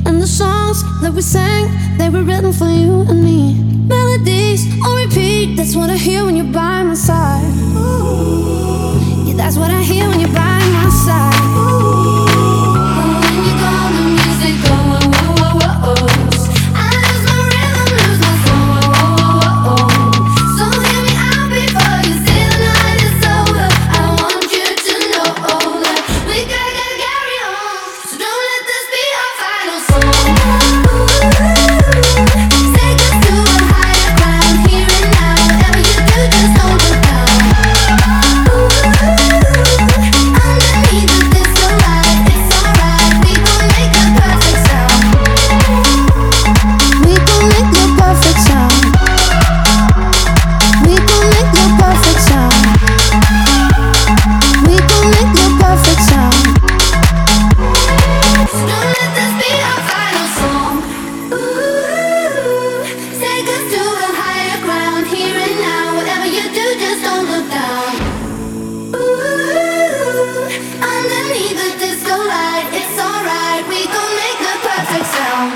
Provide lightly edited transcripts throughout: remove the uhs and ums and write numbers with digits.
And the songs that we sang, they were written for you and me. Melodies on repeat, that's what I hear when you're by my side. Yeah, that's what I hear when you're by my side. When you go, the music go, oh, oh, oh, oh, oh. I lose my rhythm, lose my soul, oh, oh, oh, oh. So hear me out before you say the night is over. I want you to know that we gotta carry on. So don't let this be our final song. Take us to a higher ground, here and now. Whatever you do, just don't look down. Underneath the disco light, it's alright. We gon' make the perfect sound. We gon' make the perfect sound. We gon' make the perfect sound. We gon' make the perfect sound. Don't let this be our final song. Ooh, take us to a higher ground, here and now. Whatever you do, just don't look down. Ooh, underneath the disco light, it's alright. We gon' make the perfect sound.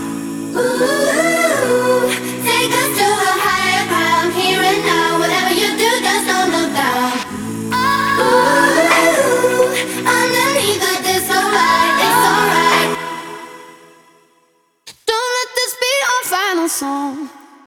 Ooh, take us to a higher ground, here and now. Whatever you do, just don't look down. Ooh, underneath the disco light, it's alright. Don't let this be our final song.